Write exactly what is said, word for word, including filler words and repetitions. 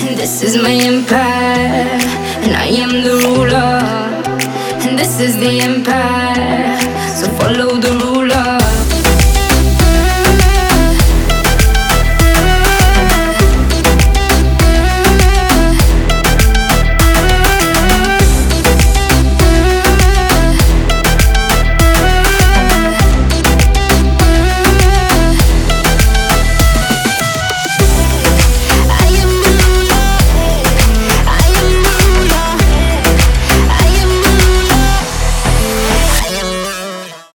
This is my empire, and I am the ruler. And this is the empire, so follow the rules.